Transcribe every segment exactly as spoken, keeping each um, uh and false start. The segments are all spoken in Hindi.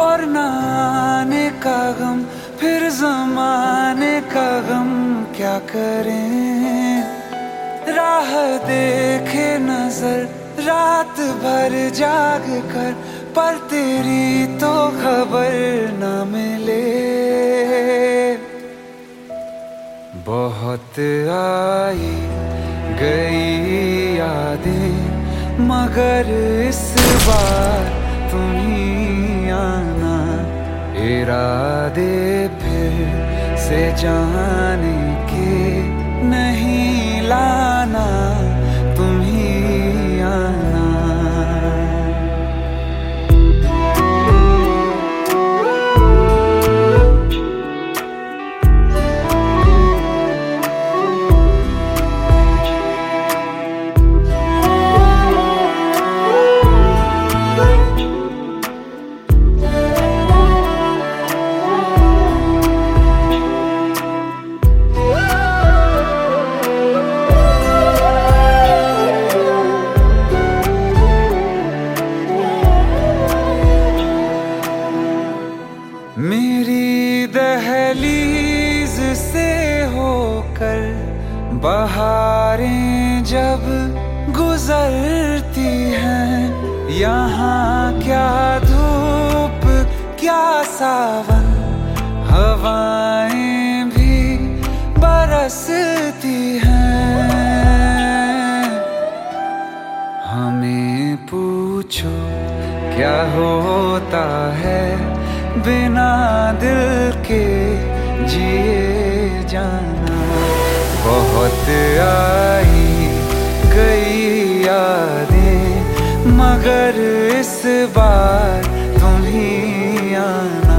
और ना आने का गम, फिर ज़माने का गम क्या करें। राह देखे नजर रात भर जाग कर, पर तेरी तो खबर न मिले। बहुत आई गई यादें, मगर इस बार तुम ही आना। इरादे फिर से जाने के नहीं लाना, तुम ही आना। मेरी दहलीज से होकर बहारें जब गुजरती हैं, यहाँ क्या धूप क्या सावन, हवाएं भी बरसती हैं। हमें पूछो क्या होता है बिना दिल के जिए जाना। बहुत आई गई यादें, मगर इस बार तुम ही आना।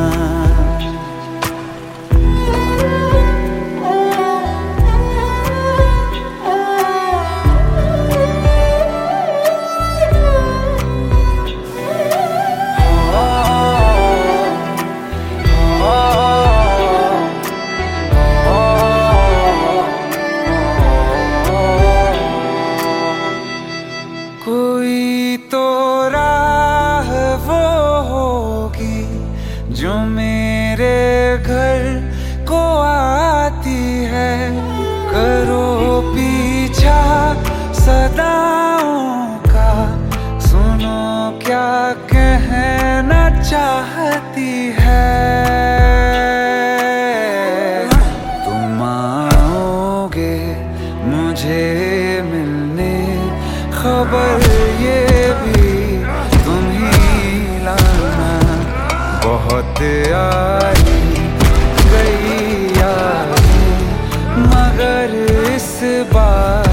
कोई तो राह वो होगी जो मेरे घर को आती है। करो पीछा सदाओं का, सुनो क्या कहना चाहती है। तुम आओगे मुझे मिलने, खबर ये भी तुम ही लाना। बहुत आई गई यादें, मगर इस बार